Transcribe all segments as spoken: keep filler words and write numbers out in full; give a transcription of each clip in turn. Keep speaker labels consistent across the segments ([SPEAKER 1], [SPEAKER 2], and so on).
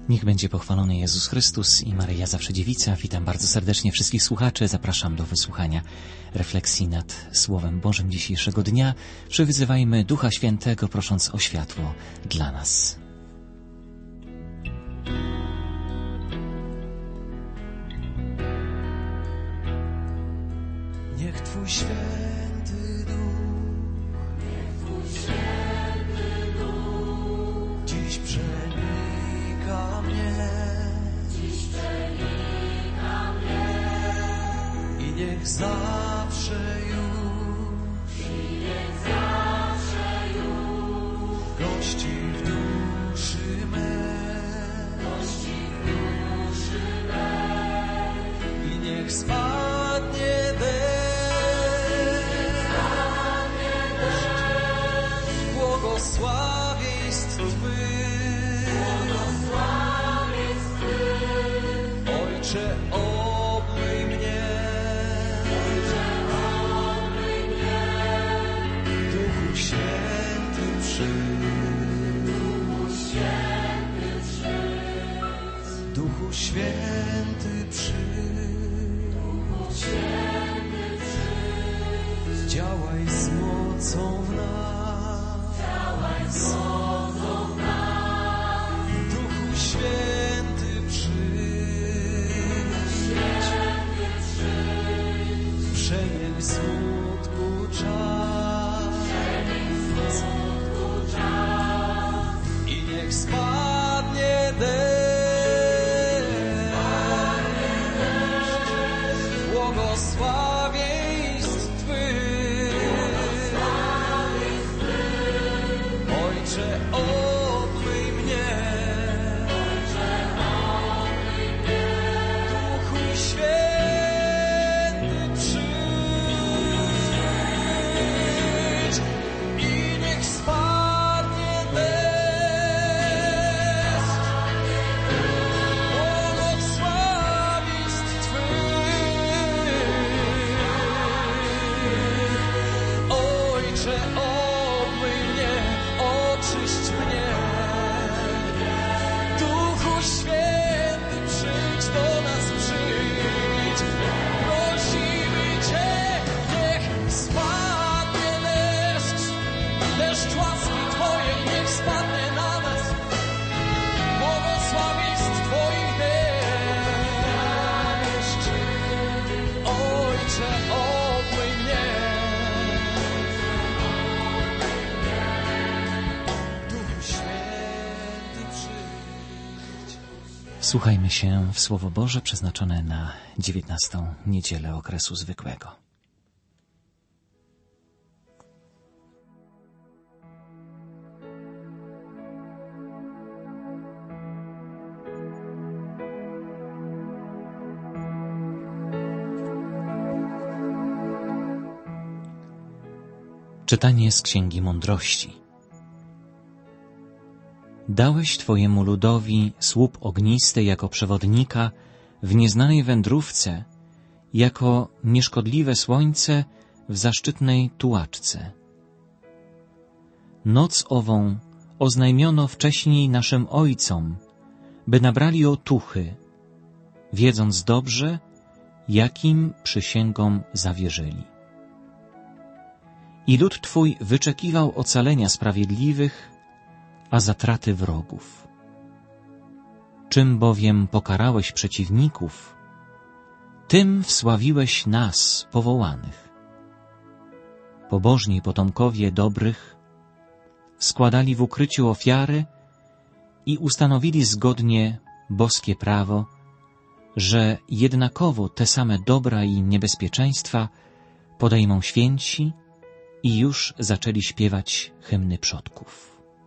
[SPEAKER 1] Niech będzie pochwalony Jezus Chrystus i Maryja Zawsze Dziewica. Witam bardzo serdecznie wszystkich słuchaczy. Zapraszam do wysłuchania refleksji nad Słowem Bożym dzisiejszego dnia. Przywyzywajmy Ducha Świętego, prosząc o światło dla nas.
[SPEAKER 2] Niech Twój święty duch, niech Twój święty duch dziś przenika mnie, dziś przenika mnie i niech zawsze już, i niech zawsze już gości w duszy mej, gości w duszy mej i niech spadnie deszcz. Błogosławieństw Twych, błogosławieństw Twych, Ojcze, obmyj mnie, Ojcze, obmyj mnie, Duchu Święty przyjdź, Duchu Święty przyjdź, Duchu Święty przyjdź, Duchu Święty przyjdź, działaj z mocą w nas. Słowo nam, Duchu Święty przyjdź, Święty przyjdź, przemień smutku czas, przemień smutku czas i niech spadnie deszcz, błogosławieństw Twych. Ojcze, obmyj mnie, Ojcze, obmyj mnie, Duchu Święty przyjdź i niech spadnie deszcz, błogosławieństw Twych. Ojcze, obmyj mnie, oczyść mnie, Duchu Święty, przyjdź do nas, przyjdź, prosimy Cię, niech spadnie deszcz, deszcz łaski Twojej, niech spadnie na nas, błogosławieństw Twoich deszcz. Ojcze, obmyj mnie,
[SPEAKER 1] Słuchajmy się w Słowo Boże przeznaczone na dziewiętnastą niedzielę okresu zwykłego. Czytanie z Księgi Mądrości. Dałeś Twojemu ludowi słup ognisty jako przewodnika w nieznanej wędrówce, jako nieszkodliwe słońce w zaszczytnej tułaczce. Noc ową oznajmiono wcześniej naszym ojcom, by nabrali otuchy, wiedząc dobrze, jakim przysięgom zawierzyli. I lud Twój wyczekiwał ocalenia sprawiedliwych, a zatraty wrogów. Czym bowiem pokarałeś przeciwników, tym wsławiłeś nas, powołanych. Pobożni potomkowie dobrych składali w ukryciu ofiary i ustanowili zgodnie boskie prawo, że jednakowo te same dobra i niebezpieczeństwa podejmą święci i już zaczęli śpiewać hymny przodków.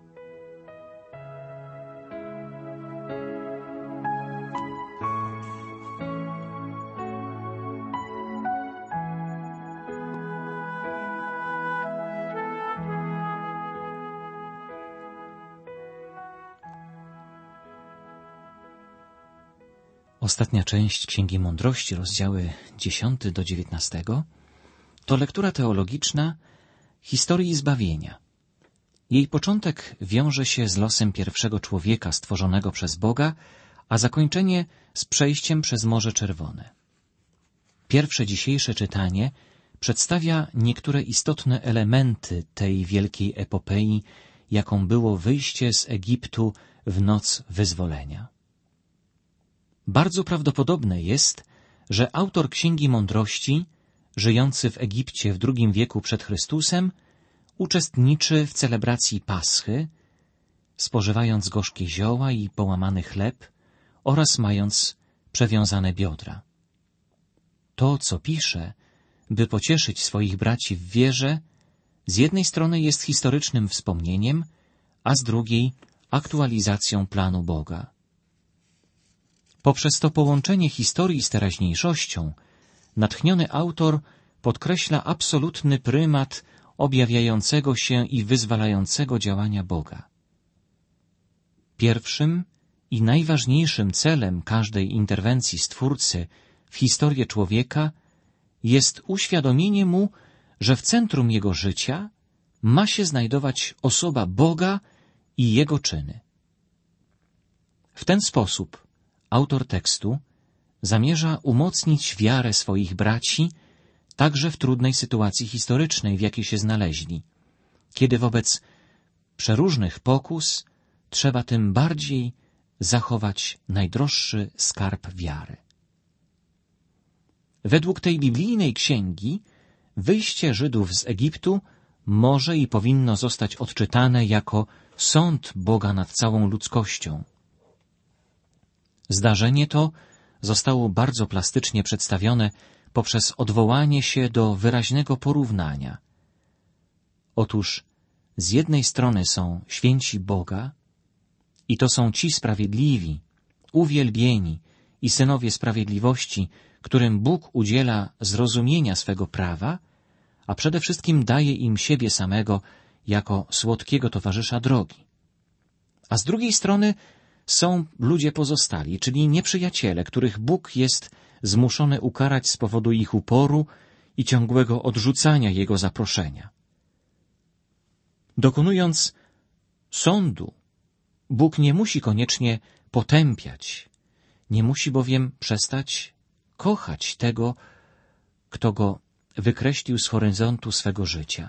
[SPEAKER 1] Ostatnia część Księgi Mądrości, rozdziały dziesiąty do dziewiętnastego, to lektura teologiczna historii zbawienia Jej początek wiąże się z losem pierwszego człowieka stworzonego przez Boga, a zakończenie z przejściem przez Morze Czerwone. Pierwsze dzisiejsze czytanie przedstawia niektóre istotne elementy tej wielkiej epopei, jaką było wyjście z Egiptu w noc wyzwolenia. Bardzo prawdopodobne jest, że autor Księgi Mądrości, żyjący w Egipcie w drugim wieku przed Chrystusem, uczestniczy w celebracji Paschy, spożywając gorzkie zioła i połamany chleb oraz mając przewiązane biodra. To, co pisze, by pocieszyć swoich braci w wierze, z jednej strony jest historycznym wspomnieniem, a z drugiej aktualizacją planu Boga. Poprzez to połączenie historii z teraźniejszością, natchniony autor podkreśla absolutny prymat objawiającego się i wyzwalającego działania Boga. Pierwszym i najważniejszym celem każdej interwencji Stwórcy w historię człowieka jest uświadomienie mu, że w centrum jego życia ma się znajdować osoba Boga i Jego czyny. W ten sposób autor tekstu zamierza umocnić wiarę swoich braci także w trudnej sytuacji historycznej, w jakiej się znaleźli, kiedy wobec przeróżnych pokus trzeba tym bardziej zachować najdroższy skarb wiary. Według tej biblijnej księgi wyjście Żydów z Egiptu może i powinno zostać odczytane jako sąd Boga nad całą ludzkością. Zdarzenie to zostało bardzo plastycznie przedstawione poprzez odwołanie się do wyraźnego porównania. Otóż z jednej strony są święci Boga, i to są ci sprawiedliwi, uwielbieni i synowie sprawiedliwości, którym Bóg udziela zrozumienia swego prawa, a przede wszystkim daje im siebie samego jako słodkiego towarzysza drogi. A z drugiej strony są ludzie pozostali, czyli nieprzyjaciele, których Bóg jest zmuszony ukarać z powodu ich uporu i ciągłego odrzucania Jego zaproszenia. Dokonując sądu, Bóg nie musi koniecznie potępiać, nie musi bowiem przestać kochać tego, kto go wykreślił z horyzontu swego życia.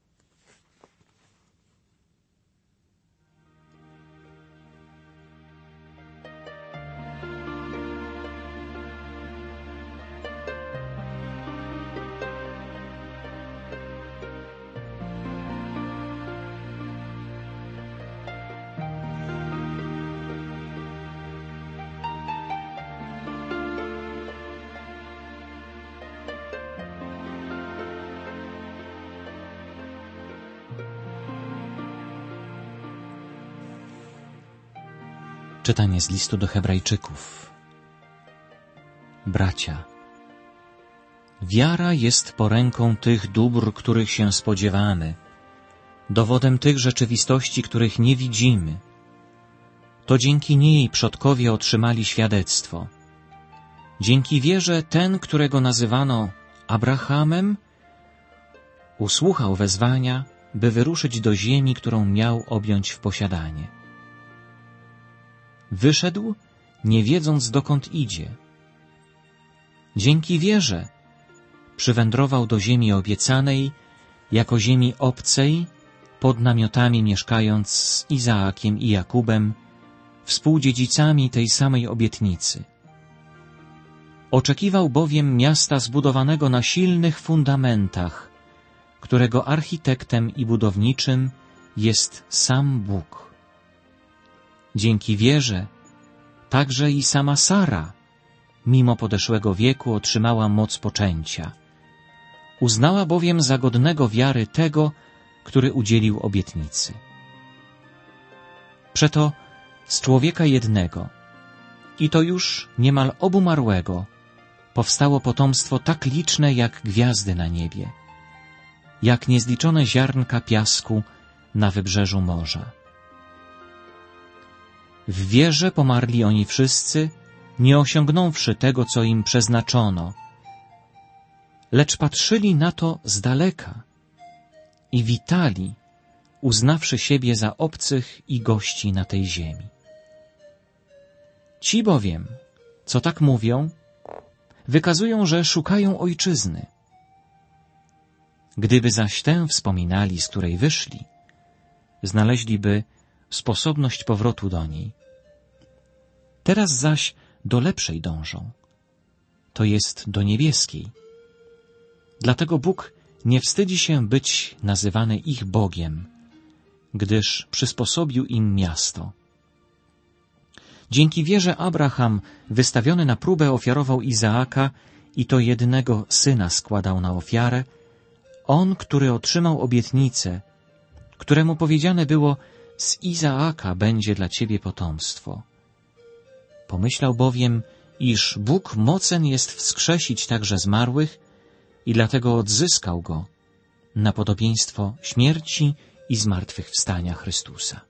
[SPEAKER 1] Czytanie z listu do Hebrajczyków. Bracia, wiara jest poręką tych dóbr, których się spodziewamy, dowodem tych rzeczywistości, których nie widzimy. To dzięki niej przodkowie otrzymali świadectwo. Dzięki wierze ten, którego nazywano Abrahamem, usłuchał wezwania, by wyruszyć do ziemi, którą miał objąć w posiadanie. Wyszedł, nie wiedząc, dokąd idzie. Dzięki wierze przywędrował do ziemi obiecanej, jako ziemi obcej, pod namiotami mieszkając z Izaakiem i Jakubem, współdziedzicami tej samej obietnicy. Oczekiwał bowiem miasta zbudowanego na silnych fundamentach, którego architektem i budowniczym jest sam Bóg. Dzięki wierze także i sama Sara, mimo podeszłego wieku, otrzymała moc poczęcia. Uznała bowiem za godnego wiary tego, który udzielił obietnicy. Przeto z człowieka jednego, i to już niemal obumarłego, powstało potomstwo tak liczne jak gwiazdy na niebie, jak niezliczone ziarnka piasku na wybrzeżu morza. W wierze pomarli oni wszyscy, nie osiągnąwszy tego, co im przeznaczono, lecz patrzyli na to z daleka i witali uznawszy siebie za obcych i gości na tej ziemi. Ci bowiem, co tak mówią, wykazują, że szukają ojczyzny. Gdyby zaś tę wspominali, z której wyszli, znaleźliby sposobność powrotu do niej. Teraz zaś do lepszej dążą, to jest do niebieskiej. Dlatego Bóg nie wstydzi się być nazywany ich Bogiem, gdyż przysposobił im miasto. Dzięki wierze Abraham, wystawiony na próbę, ofiarował Izaaka i to jednego syna składał na ofiarę, on, który otrzymał obietnicę, któremu powiedziane było: z Izaaka będzie dla ciebie potomstwo. Pomyślał bowiem, iż Bóg mocen jest wskrzesić także zmarłych i dlatego odzyskał go na podobieństwo śmierci i zmartwychwstania Chrystusa.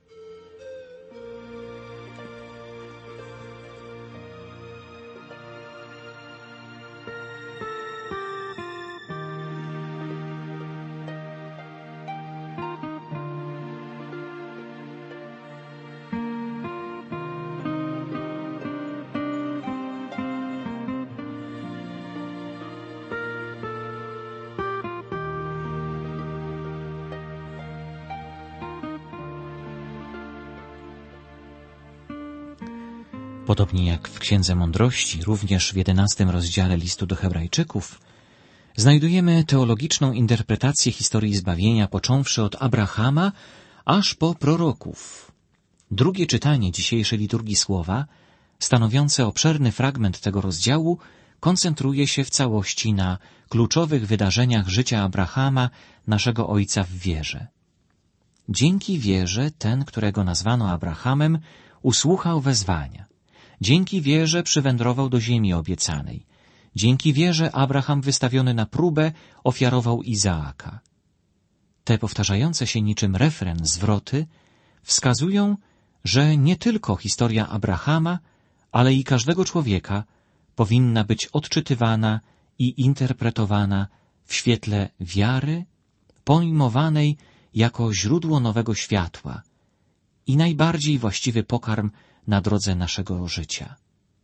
[SPEAKER 1] Podobnie jak w Księdze Mądrości, również w jedenastym rozdziale listu do Hebrajczyków, znajdujemy teologiczną interpretację historii zbawienia, począwszy od Abrahama, aż po proroków. Drugie czytanie dzisiejszej liturgii słowa, stanowiące obszerny fragment tego rozdziału, koncentruje się w całości na kluczowych wydarzeniach życia Abrahama, naszego ojca w wierze. Dzięki wierze ten, którego nazwano Abrahamem, usłuchał wezwania. Dzięki wierze przywędrował do ziemi obiecanej. Dzięki wierze Abraham, wystawiony na próbę, ofiarował Izaaka. Te powtarzające się niczym refren zwroty wskazują, że nie tylko historia Abrahama, ale i każdego człowieka powinna być odczytywana i interpretowana w świetle wiary, pojmowanej jako źródło nowego światła i najbardziej właściwy pokarm na drodze naszego życia.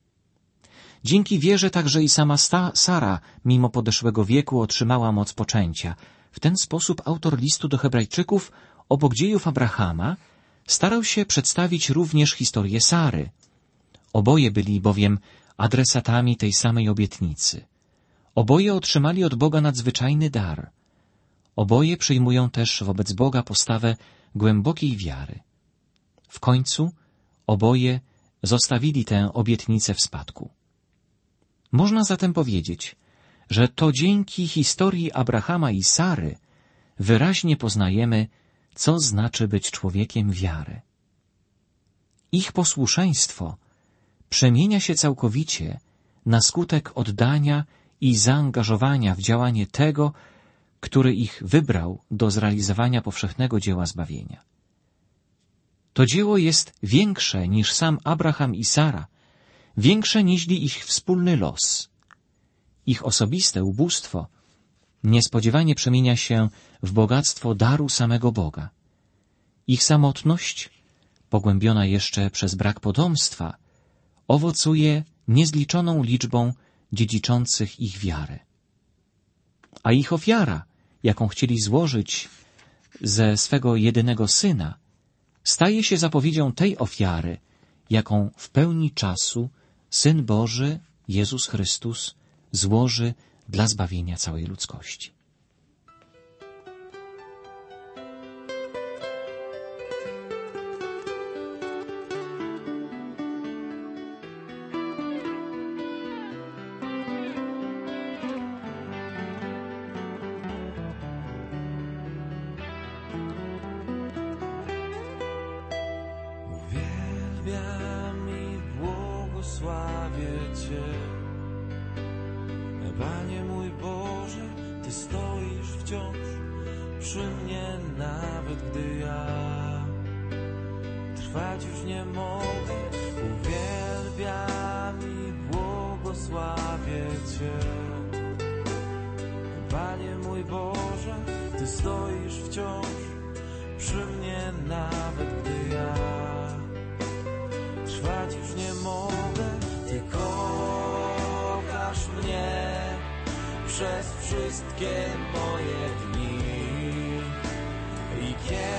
[SPEAKER 1] Dzięki wierze także i sama Sara, mimo podeszłego wieku, otrzymała moc poczęcia. W ten sposób autor listu do Hebrajczyków obok dziejów Abrahama starał się przedstawić również historię Sary. Oboje byli bowiem adresatami tej samej obietnicy. Oboje otrzymali od Boga nadzwyczajny dar. Oboje przyjmują też wobec Boga postawę głębokiej wiary. W końcu oboje zostawili tę obietnicę w spadku. Można zatem powiedzieć, że to dzięki historii Abrahama i Sary wyraźnie poznajemy, co znaczy być człowiekiem wiary. Ich posłuszeństwo przemienia się całkowicie na skutek oddania i zaangażowania w działanie tego, który ich wybrał do zrealizowania powszechnego dzieła zbawienia. To dzieło jest większe niż sam Abraham i Sara, większe niźli ich wspólny los. Ich osobiste ubóstwo niespodziewanie przemienia się w bogactwo daru samego Boga. Ich samotność, pogłębiona jeszcze przez brak potomstwa, owocuje niezliczoną liczbą dziedziczących ich wiarę. A ich ofiara, jaką chcieli złożyć ze swego jedynego syna, staje się zapowiedzią tej ofiary, jaką w pełni czasu Syn Boży, Jezus Chrystus, złoży dla zbawienia całej ludzkości.
[SPEAKER 2] Uwielbiam i błogosławię Cię, Panie mój Boże, Ty stoisz wciąż przy mnie, nawet gdy ja trwać już nie mogę. Uwielbiam i błogosławię Cię, Panie mój Boże, Ty stoisz wciąż przy mnie, nawet gdy ja trwać już nie mogę. Ty kochasz mnie przez wszystkie moje dni i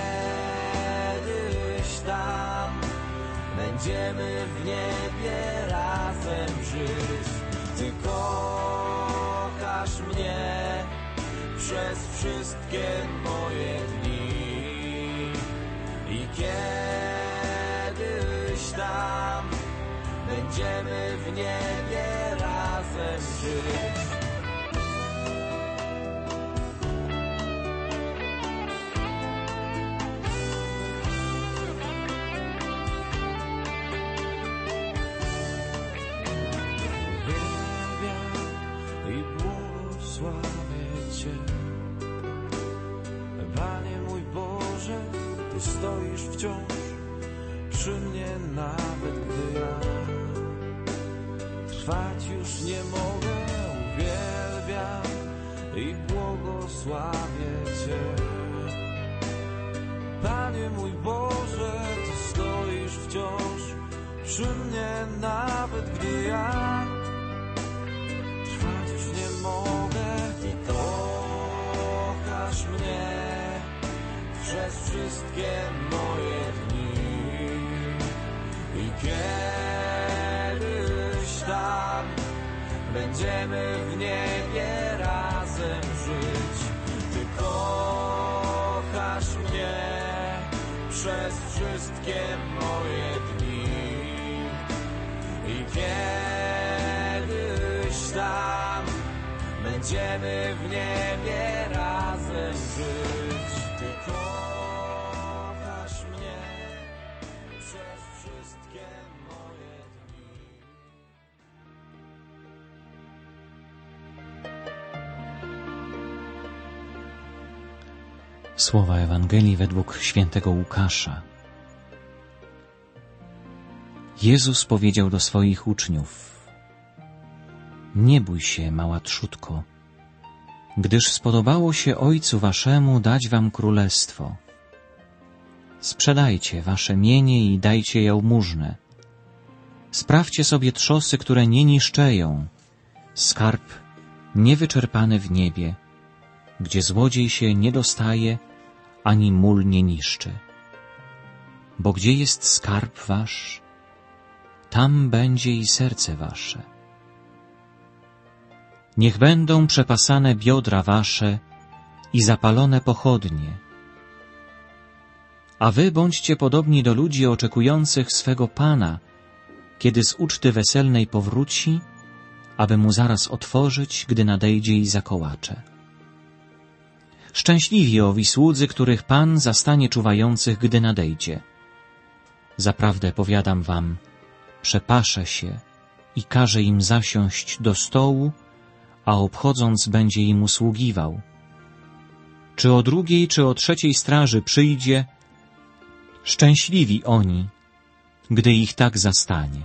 [SPEAKER 2] kiedyś tam będziemy w niebie razem żyć. Ty kochasz mnie przez wszystkie moje dni i kiedyś tam będziemy w niebie razem żyć. Stoisz wciąż przy mnie, nawet gdy ja trwać już nie mogę. Uwielbiam i błogosławię Cię. Panie mój Boże, Ty stoisz wciąż przy mnie, nawet gdy ja trwać już nie mogę. Ty kochasz mnie przez wszystkie moje dni i kiedyś tam będziemy w niebie razem żyć. Ty kochasz mnie przez wszystkie moje dni i kiedyś tam będziemy w niebie razem żyć. Ty kochasz mnie przez wszystkie moje dni.
[SPEAKER 1] Słowa Ewangelii według świętego Łukasza. Jezus powiedział do swoich uczniów: nie bój się, mała trzódko, gdyż spodobało się Ojcu Waszemu dać Wam królestwo. Sprzedajcie Wasze mienie i dajcie jałmużnę. Sprawdźcie sobie trzosy, które nie niszczeją, skarb niewyczerpany w niebie, gdzie złodziej się nie dostaje, ani mól nie niszczy. Bo gdzie jest skarb Wasz, tam będzie i serce Wasze. Niech będą przepasane biodra Wasze i zapalone pochodnie. A wy bądźcie podobni do ludzi oczekujących swego Pana, kiedy z uczty weselnej powróci, aby mu zaraz otworzyć, gdy nadejdzie i zakołacze. Szczęśliwi owi słudzy, których Pan zastanie czuwających, gdy nadejdzie. Zaprawdę powiadam wam, przepaszę się i każe im zasiąść do stołu, a obchodząc będzie im usługiwał. Czy o drugiej, czy o trzeciej straży przyjdzie, szczęśliwi oni, gdy ich tak zastanie.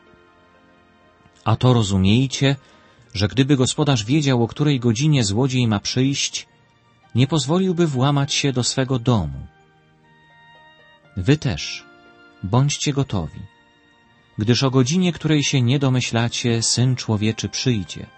[SPEAKER 1] A to rozumiejcie, że gdyby gospodarz wiedział, o której godzinie złodziej ma przyjść, nie pozwoliłby włamać się do swego domu. Wy też bądźcie gotowi, gdyż o godzinie, której się nie domyślacie, Syn Człowieczy przyjdzie.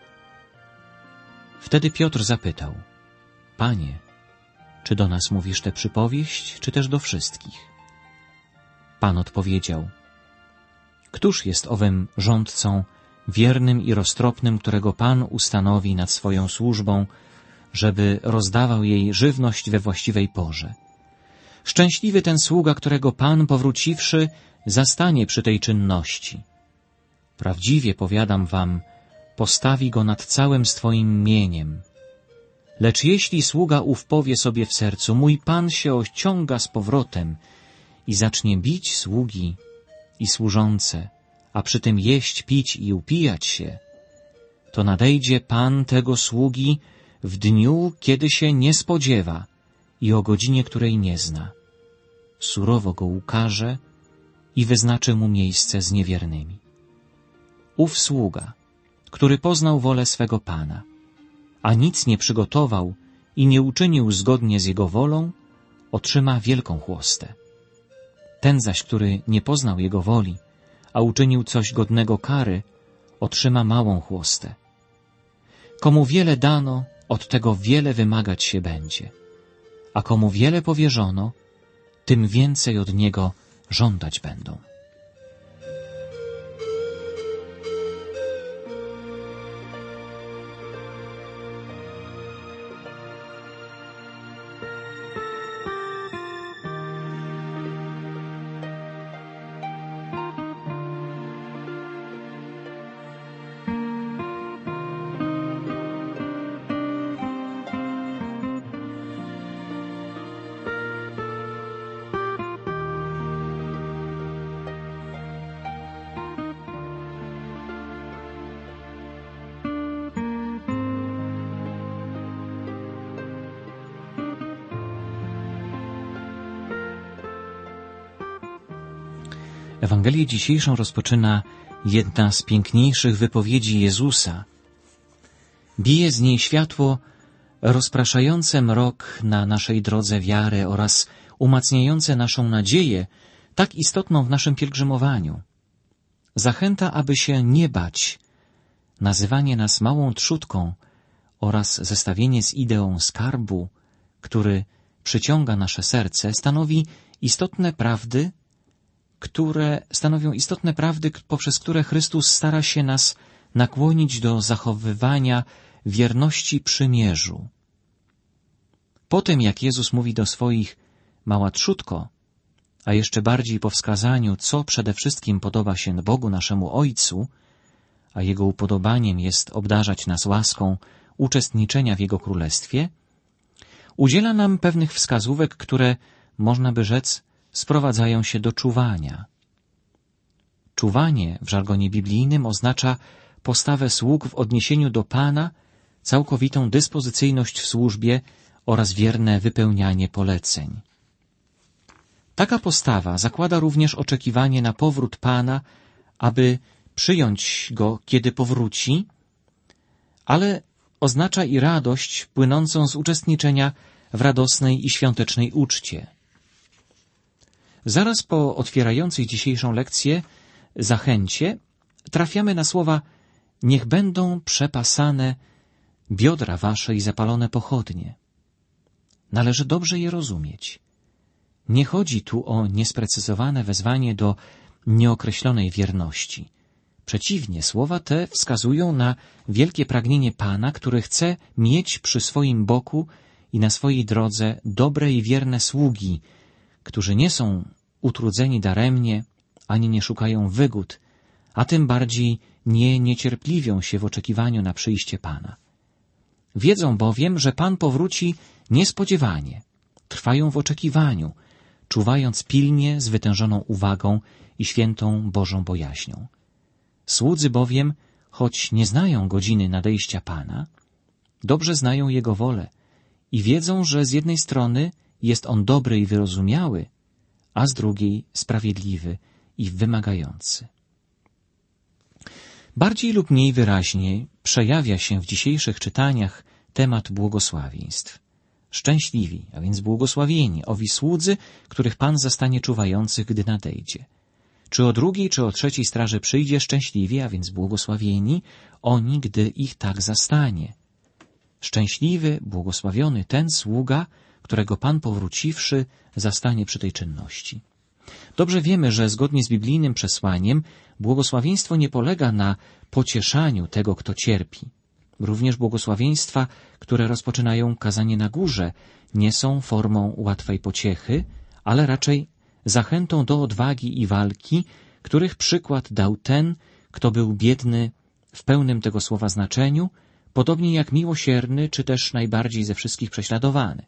[SPEAKER 1] Wtedy Piotr zapytał: Panie, czy do nas mówisz tę przypowieść, czy też do wszystkich? Pan odpowiedział: Któż jest owym rządcą, wiernym i roztropnym, którego Pan ustanowi nad swoją służbą, żeby rozdawał jej żywność we właściwej porze? Szczęśliwy ten sługa, którego Pan, powróciwszy, zastanie przy tej czynności. Prawdziwie powiadam wam, postawi go nad całym swoim mieniem. Lecz jeśli sługa ów powie sobie w sercu: mój Pan się ociąga z powrotem, i zacznie bić sługi i służące, a przy tym jeść, pić i upijać się, to nadejdzie Pan tego sługi w dniu, kiedy się nie spodziewa i o godzinie, której nie zna. Surowo go ukarze i wyznaczy mu miejsce z niewiernymi. Ów sługa, który poznał wolę swego Pana, a nic nie przygotował i nie uczynił zgodnie z jego wolą, otrzyma wielką chłostę. Ten zaś, który nie poznał Jego woli, a uczynił coś godnego kary, otrzyma małą chłostę. Komu wiele dano, od tego wiele wymagać się będzie, a komu wiele powierzono, tym więcej od niego żądać będą. Ewangelię dzisiejszą rozpoczyna jedna z piękniejszych wypowiedzi Jezusa. Bije z niej światło rozpraszające mrok na naszej drodze wiary oraz umacniające naszą nadzieję, tak istotną w naszym pielgrzymowaniu. Zachęta, aby się nie bać. Nazywanie nas małą trzódką oraz zestawienie z ideą skarbu, który przyciąga nasze serce, stanowi istotne prawdy, które stanowią istotne prawdy, poprzez które Chrystus stara się nas nakłonić do zachowywania wierności przymierzu. Po tym, jak Jezus mówi do swoich: mała trzódko, a jeszcze bardziej po wskazaniu, co przede wszystkim podoba się Bogu naszemu Ojcu, a Jego upodobaniem jest obdarzać nas łaską uczestniczenia w Jego Królestwie, udziela nam pewnych wskazówek, które, można by rzec, sprowadzają się do czuwania. Czuwanie w żargonie biblijnym oznacza postawę sług w odniesieniu do Pana, całkowitą dyspozycyjność w służbie oraz wierne wypełnianie poleceń. Taka postawa zakłada również oczekiwanie na powrót Pana, aby przyjąć Go, kiedy powróci, ale oznacza i radość płynącą z uczestniczenia w radosnej i świątecznej uczcie. Zaraz po otwierającej dzisiejszą lekcję zachęcie trafiamy na słowa: niech będą przepasane biodra wasze i zapalone pochodnie. Należy dobrze je rozumieć. Nie chodzi tu o niesprecyzowane wezwanie do nieokreślonej wierności. Przeciwnie, słowa te wskazują na wielkie pragnienie Pana, który chce mieć przy swoim boku i na swojej drodze dobre i wierne sługi, którzy nie są utrudzeni daremnie, ani nie szukają wygód, a tym bardziej nie niecierpliwią się w oczekiwaniu na przyjście Pana. Wiedzą bowiem, że Pan powróci niespodziewanie, trwają w oczekiwaniu, czuwając pilnie z wytężoną uwagą i świętą Bożą bojaźnią. Słudzy bowiem, choć nie znają godziny nadejścia Pana, dobrze znają Jego wolę i wiedzą, że z jednej strony jest On dobry i wyrozumiały, a z drugiej sprawiedliwy i wymagający. Bardziej lub mniej wyraźnie przejawia się w dzisiejszych czytaniach temat błogosławieństw. Szczęśliwi, a więc błogosławieni, owi słudzy, których Pan zastanie czuwających, gdy nadejdzie. Czy o drugiej, czy o trzeciej straży przyjdzie, szczęśliwi, a więc błogosławieni, oni, gdy ich tak zastanie. Szczęśliwy, błogosławiony ten sługa, którego Pan powróciwszy zastanie przy tej czynności. Dobrze wiemy, że zgodnie z biblijnym przesłaniem błogosławieństwo nie polega na pocieszaniu tego, kto cierpi. Również błogosławieństwa, które rozpoczynają kazanie na górze, nie są formą łatwej pociechy, ale raczej zachętą do odwagi i walki, których przykład dał ten, kto był biedny w pełnym tego słowa znaczeniu, podobnie jak miłosierny, czy też najbardziej ze wszystkich prześladowany.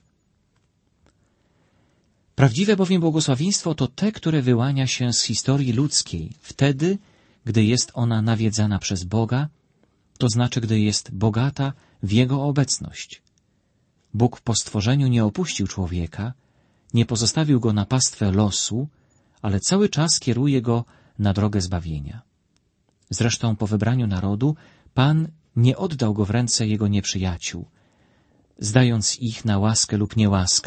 [SPEAKER 1] Prawdziwe bowiem błogosławieństwo to te, które wyłania się z historii ludzkiej, wtedy, gdy jest ona nawiedzana przez Boga, to znaczy, gdy jest bogata w Jego obecność. Bóg po stworzeniu nie opuścił człowieka, nie pozostawił go na pastwę losu, ale cały czas kieruje go na drogę zbawienia. Zresztą po wybraniu narodu Pan nie oddał go w ręce jego nieprzyjaciół, zdając ich na łaskę lub niełaskę,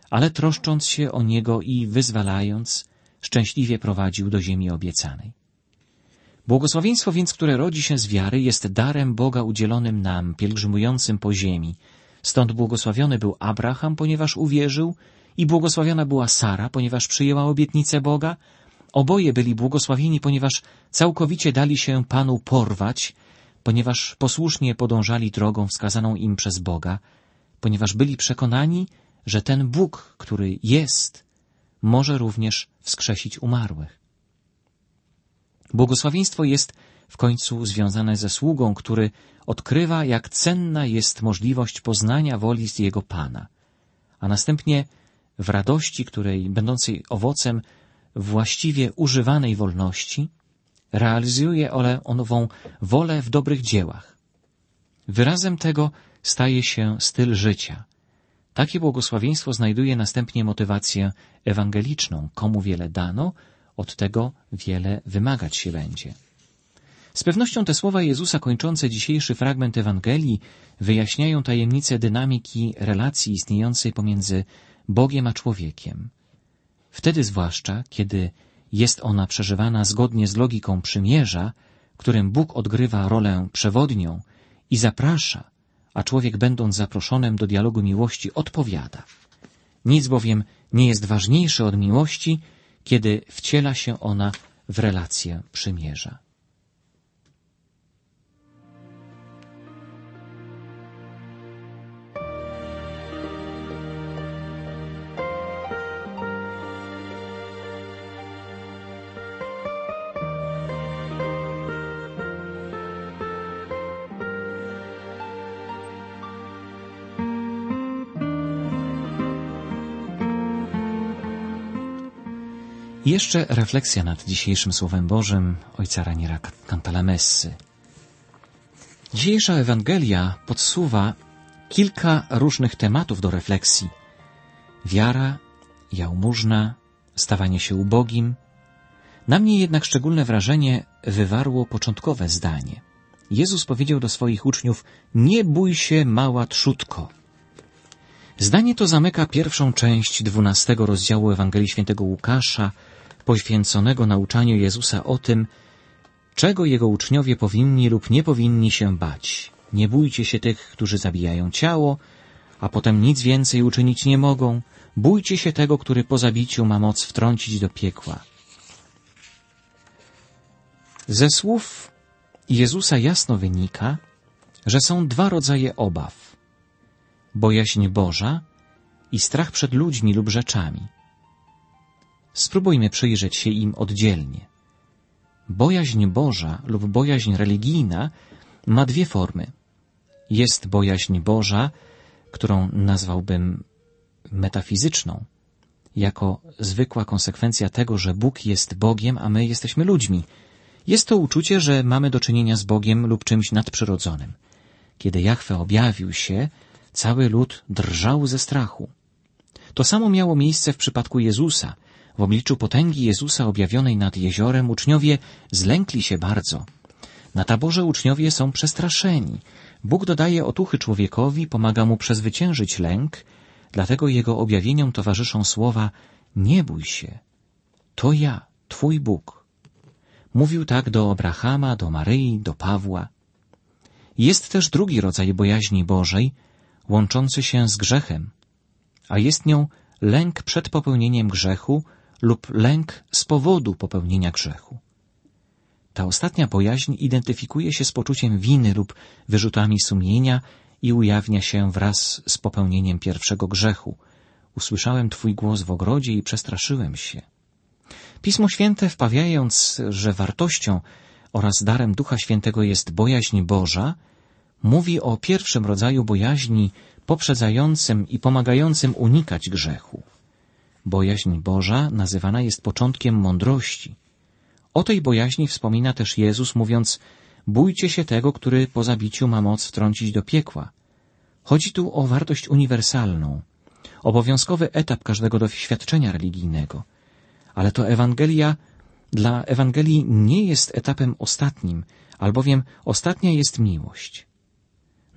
[SPEAKER 1] ale troszcząc się o niego i wyzwalając, szczęśliwie prowadził do ziemi obiecanej. Błogosławieństwo więc, które rodzi się z wiary, jest darem Boga udzielonym nam, pielgrzymującym po ziemi. Stąd błogosławiony był Abraham, ponieważ uwierzył, i błogosławiona była Sara, ponieważ przyjęła obietnicę Boga. Oboje byli błogosławieni, ponieważ całkowicie dali się Panu porwać, ponieważ posłusznie podążali drogą wskazaną im przez Boga, ponieważ byli przekonani, że ten Bóg, który jest, może również wskrzesić umarłych. Błogosławieństwo jest w końcu związane ze sługą, który odkrywa, jak cenna jest możliwość poznania woli z jego Pana, a następnie w radości, której będącej owocem właściwie używanej wolności, realizuje ową wolę w dobrych dziełach. Wyrazem tego staje się styl życia. Takie błogosławieństwo znajduje następnie motywację ewangeliczną. Komu wiele dano, od tego wiele wymagać się będzie. Z pewnością te słowa Jezusa kończące dzisiejszy fragment Ewangelii wyjaśniają tajemnicę dynamiki relacji istniejącej pomiędzy Bogiem a człowiekiem. Wtedy zwłaszcza, kiedy jest ona przeżywana zgodnie z logiką przymierza, którym Bóg odgrywa rolę przewodnią i zaprasza, a człowiek, będąc zaproszonym do dialogu miłości, odpowiada. Nic bowiem nie jest ważniejsze od miłości, kiedy wciela się ona w relację przymierza. I jeszcze refleksja nad dzisiejszym Słowem Bożym ojca Raniera Cantalamessy. Dzisiejsza Ewangelia podsuwa kilka różnych tematów do refleksji. Wiara, jałmużna, stawanie się ubogim. Na mnie jednak szczególne wrażenie wywarło początkowe zdanie. Jezus powiedział do swoich uczniów: nie bój się, mała trzódko. Zdanie to zamyka pierwszą część dwunastego rozdziału Ewangelii Świętego Łukasza, poświęconego nauczaniu Jezusa o tym, czego Jego uczniowie powinni lub nie powinni się bać. Nie bójcie się tych, którzy zabijają ciało, a potem nic więcej uczynić nie mogą. Bójcie się tego, który po zabiciu ma moc wtrącić do piekła. Ze słów Jezusa jasno wynika, że są dwa rodzaje obaw. Bojaźń Boża i strach przed ludźmi lub rzeczami. Spróbujmy przyjrzeć się im oddzielnie. Bojaźń Boża lub bojaźń religijna ma dwie formy. Jest bojaźń Boża, którą nazwałbym metafizyczną, jako zwykła konsekwencja tego, że Bóg jest Bogiem, a my jesteśmy ludźmi. Jest to uczucie, że mamy do czynienia z Bogiem lub czymś nadprzyrodzonym. Kiedy Jahwe objawił się, cały lud drżał ze strachu. To samo miało miejsce w przypadku Jezusa. W obliczu potęgi Jezusa objawionej nad jeziorem uczniowie zlękli się bardzo. Na taborze uczniowie są przestraszeni. Bóg dodaje otuchy człowiekowi, pomaga mu przezwyciężyć lęk, dlatego jego objawieniom towarzyszą słowa: nie bój się, to ja, Twój Bóg. Mówił tak do Abrahama, do Maryi, do Pawła. Jest też drugi rodzaj bojaźni Bożej, łączący się z grzechem, a jest nią lęk przed popełnieniem grzechu lub lęk z powodu popełnienia grzechu. Ta ostatnia bojaźń identyfikuje się z poczuciem winy lub wyrzutami sumienia i ujawnia się wraz z popełnieniem pierwszego grzechu. Usłyszałem Twój głos w ogrodzie i przestraszyłem się. Pismo Święte, wpawiając, że wartością oraz darem Ducha Świętego jest bojaźń Boża, mówi o pierwszym rodzaju bojaźni poprzedzającym i pomagającym unikać grzechu. Bojaźń Boża nazywana jest początkiem mądrości. O tej bojaźni wspomina też Jezus, mówiąc: bójcie się tego, który po zabiciu ma moc wtrącić do piekła. Chodzi tu o wartość uniwersalną, obowiązkowy etap każdego doświadczenia religijnego. Ale to Ewangelia dla Ewangelii nie jest etapem ostatnim, albowiem ostatnia jest miłość.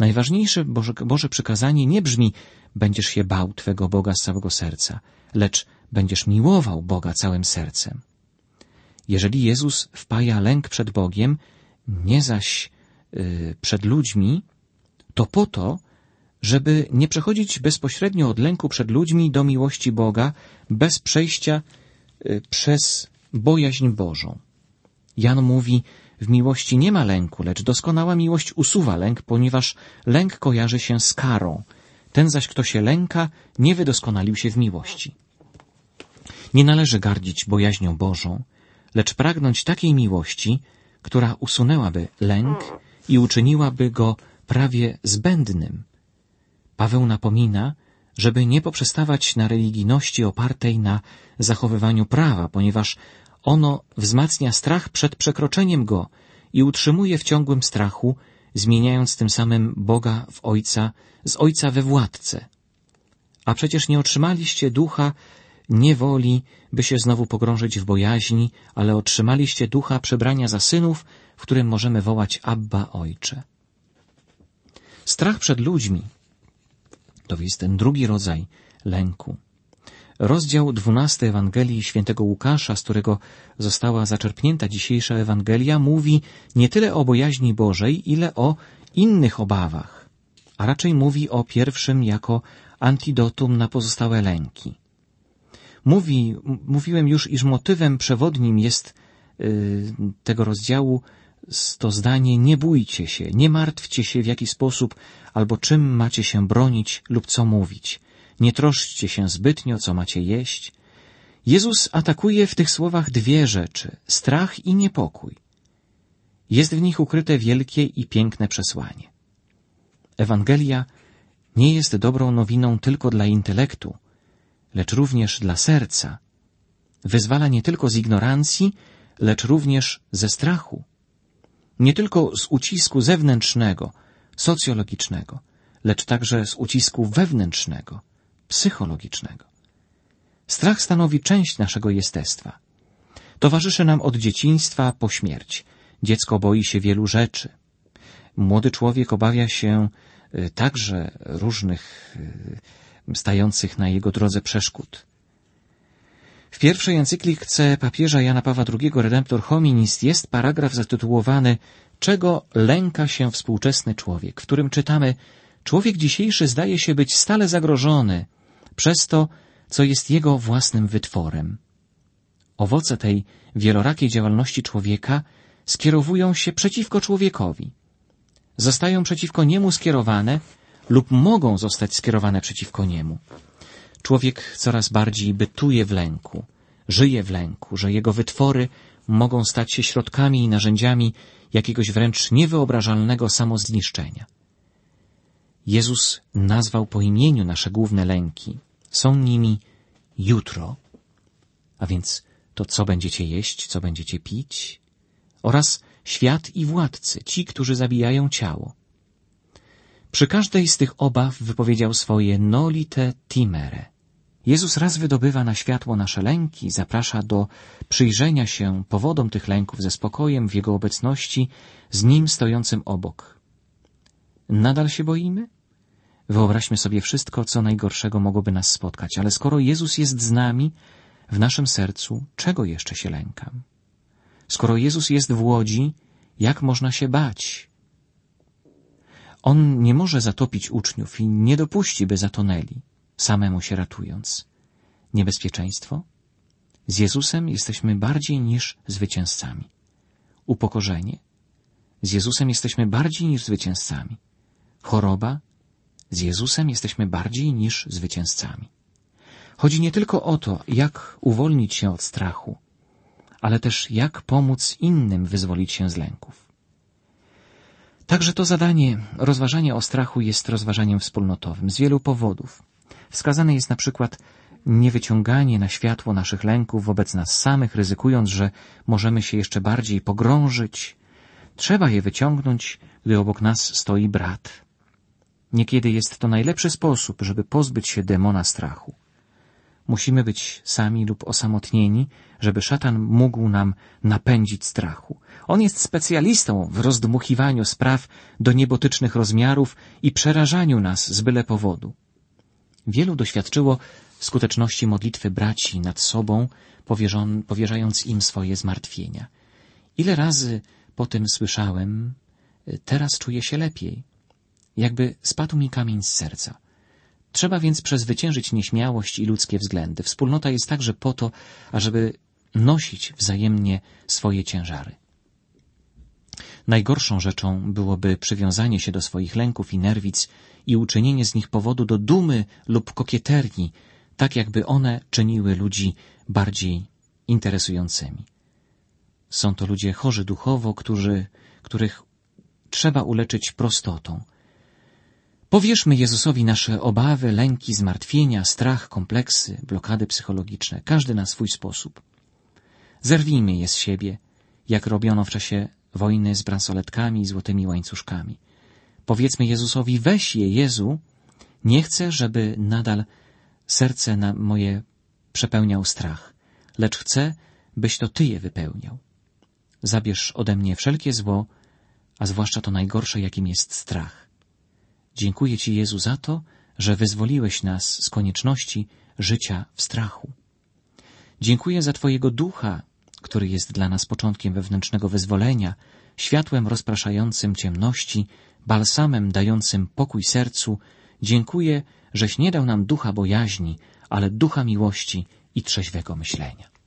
[SPEAKER 1] Najważniejsze Boże, Boże przykazanie nie brzmi: będziesz się bał Twego Boga z całego serca, lecz będziesz miłował Boga całym sercem. Jeżeli Jezus wpaja lęk przed Bogiem, nie zaś yy, przed ludźmi, to po to, żeby nie przechodzić bezpośrednio od lęku przed ludźmi do miłości Boga, bez przejścia yy, przez bojaźń Bożą. Jan mówi: w miłości nie ma lęku, lecz doskonała miłość usuwa lęk, ponieważ lęk kojarzy się z karą. Ten zaś, kto się lęka, nie wydoskonalił się w miłości. Nie należy gardzić bojaźnią Bożą, lecz pragnąć takiej miłości, która usunęłaby lęk i uczyniłaby go prawie zbędnym. Paweł napomina, żeby nie poprzestawać na religijności opartej na zachowywaniu prawa, ponieważ ono wzmacnia strach przed przekroczeniem go i utrzymuje w ciągłym strachu, zmieniając tym samym Boga w Ojca, z Ojca we władcę. A przecież nie otrzymaliście ducha niewoli, by się znowu pogrążyć w bojaźni, ale otrzymaliście ducha przebrania za synów, w którym możemy wołać Abba, Ojcze. Strach przed ludźmi to jest ten drugi rodzaj lęku. Rozdział dwunasty Ewangelii świętego Łukasza, z którego została zaczerpnięta dzisiejsza Ewangelia, mówi nie tyle o bojaźni Bożej, ile o innych obawach, a raczej mówi o pierwszym jako antidotum na pozostałe lęki. Mówi, mówiłem już, iż motywem przewodnim jest yy, tego rozdziału to zdanie: nie bójcie się, nie martwcie się, w jaki sposób albo czym macie się bronić lub co mówić. Nie troszczcie się zbytnio, co macie jeść. Jezus atakuje w tych słowach dwie rzeczy: strach i niepokój. Jest w nich ukryte wielkie i piękne przesłanie. Ewangelia nie jest dobrą nowiną tylko dla intelektu, lecz również dla serca. Wyzwala nie tylko z ignorancji, lecz również ze strachu. Nie tylko z ucisku zewnętrznego, socjologicznego, lecz także z ucisku wewnętrznego, psychologicznego. Strach stanowi część naszego jestestwa. Towarzyszy nam od dzieciństwa po śmierć. Dziecko boi się wielu rzeczy. Młody człowiek obawia się także różnych stających na jego drodze przeszkód. W pierwszej encyklice papieża Jana Pawła drugiego Redemptor Hominis jest paragraf zatytułowany „Czego lęka się współczesny człowiek?”, w którym czytamy: człowiek dzisiejszy zdaje się być stale zagrożony przez to, co jest jego własnym wytworem. Owoce tej wielorakiej działalności człowieka skierowują się przeciwko człowiekowi. Zostają przeciwko niemu skierowane lub mogą zostać skierowane przeciwko niemu. Człowiek coraz bardziej bytuje w lęku, żyje w lęku, że jego wytwory mogą stać się środkami i narzędziami jakiegoś wręcz niewyobrażalnego samozniszczenia. Jezus nazwał po imieniu nasze główne lęki. Są nimi jutro, a więc to, co będziecie jeść, co będziecie pić, oraz świat i władcy, ci, którzy zabijają ciało. Przy każdej z tych obaw wypowiedział swoje nolite timere. Jezus raz wydobywa na światło nasze lęki, zaprasza do przyjrzenia się powodom tych lęków ze spokojem w Jego obecności, z Nim stojącym obok. Nadal się boimy? Wyobraźmy sobie wszystko, co najgorszego mogłoby nas spotkać, ale skoro Jezus jest z nami, w naszym sercu, czego jeszcze się lękam? Skoro Jezus jest w łodzi, jak można się bać? On nie może zatopić uczniów i nie dopuści, by zatonęli, samemu się ratując. Niebezpieczeństwo? Z Jezusem jesteśmy bardziej niż zwycięzcami. Upokorzenie? Z Jezusem jesteśmy bardziej niż zwycięzcami. Choroba? Z Jezusem jesteśmy bardziej niż zwycięzcami. Chodzi nie tylko o to, jak uwolnić się od strachu, ale też jak pomóc innym wyzwolić się z lęków. Także to zadanie, rozważanie o strachu, jest rozważaniem wspólnotowym z wielu powodów. Wskazane jest na przykład niewyciąganie na światło naszych lęków wobec nas samych, ryzykując, że możemy się jeszcze bardziej pogrążyć. Trzeba je wyciągnąć, gdy obok nas stoi brat. Niekiedy jest to najlepszy sposób, żeby pozbyć się demona strachu. Musimy być sami lub osamotnieni, żeby szatan mógł nam napędzić strachu. On jest specjalistą w rozdmuchiwaniu spraw do niebotycznych rozmiarów i przerażaniu nas z byle powodu. Wielu doświadczyło skuteczności modlitwy braci nad sobą, powierzając im swoje zmartwienia. Ile razy po tym słyszałem, teraz czuję się lepiej. Jakby spadł mi kamień z serca. Trzeba więc przezwyciężyć nieśmiałość i ludzkie względy. Wspólnota jest także po to, ażeby nosić wzajemnie swoje ciężary. Najgorszą rzeczą byłoby przywiązanie się do swoich lęków i nerwic i uczynienie z nich powodu do dumy lub kokieterii, tak jakby one czyniły ludzi bardziej interesującymi. Są to ludzie chorzy duchowo, którzy, których trzeba uleczyć prostotą. Powierzmy Jezusowi nasze obawy, lęki, zmartwienia, strach, kompleksy, blokady psychologiczne, każdy na swój sposób. Zerwijmy je z siebie, jak robiono w czasie wojny z bransoletkami i złotymi łańcuszkami. Powiedzmy Jezusowi, weź je, Jezu, nie chcę, żeby nadal serce na moje przepełniał strach, lecz chcę, byś to Ty je wypełniał. Zabierz ode mnie wszelkie zło, a zwłaszcza to najgorsze, jakim jest strach. Dziękuję Ci, Jezu, za to, że wyzwoliłeś nas z konieczności życia w strachu. Dziękuję za Twojego Ducha, który jest dla nas początkiem wewnętrznego wyzwolenia, światłem rozpraszającym ciemności, balsamem dającym pokój sercu. Dziękuję, żeś nie dał nam ducha bojaźni, ale ducha miłości i trzeźwego myślenia.